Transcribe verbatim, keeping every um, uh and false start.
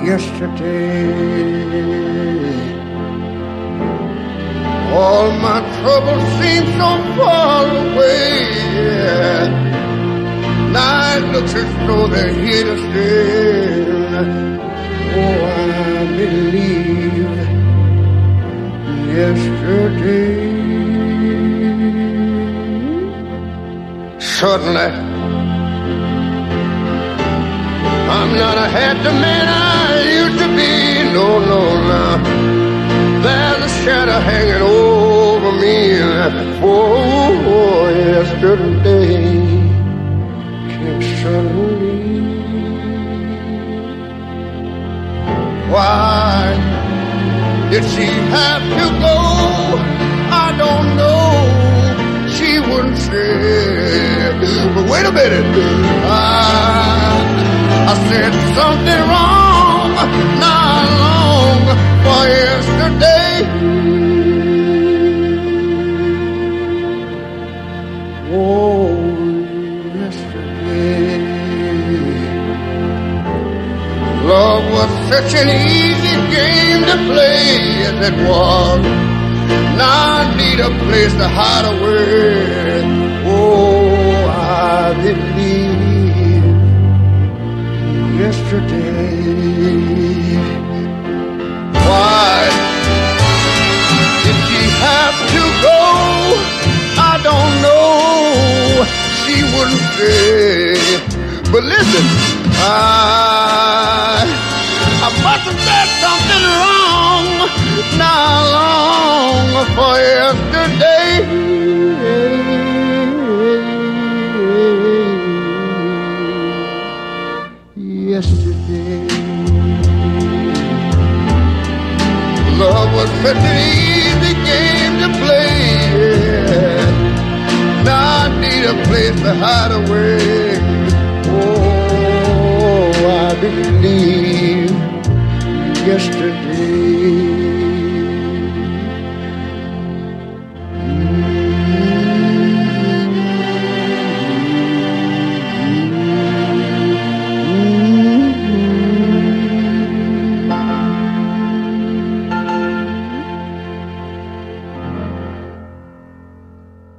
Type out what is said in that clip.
yesterday. All my troubles seem so far away. Yeah. Now it looks as though they're here to stay. Oh, I believe yesterday. Suddenly, I'm not a happy man I used to be. No, no, no. There's a shadow hanging over me. Oh, yesterday came suddenly. Why did she have to go? I don't know. She wouldn't say. But wait a minute. I, I said something wrong not long for yesterday. Oh, yesterday. Love was such an easy game to play as it was. Now I need a place to hide away. Oh, I believe yesterday. Why did she have to go? I don't know. She wouldn't say. But listen, I, I must have said something wrong not long for yesterday. Yesterday. Love was such an easy game to play. Yeah. Now I need a place to hide away. Oh, I believe yesterday.